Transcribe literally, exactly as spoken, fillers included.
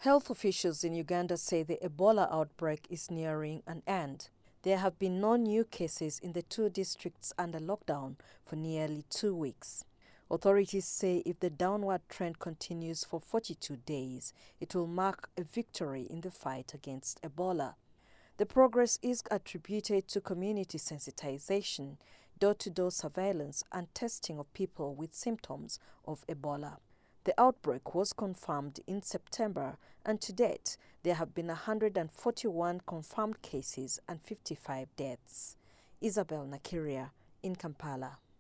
Health officials in Uganda say the Ebola outbreak is nearing an end. There have been no new cases in the two districts under lockdown for nearly two weeks. Authorities say if the downward trend continues for forty-two days, it will mark a victory in the fight against Ebola. The progress is attributed to community sensitization, door-to-door surveillance and testing of people with symptoms of Ebola. The outbreak was confirmed in September, and to date, there have been one hundred forty-one confirmed cases and fifty-five deaths. Isabel Nakiria in Kampala.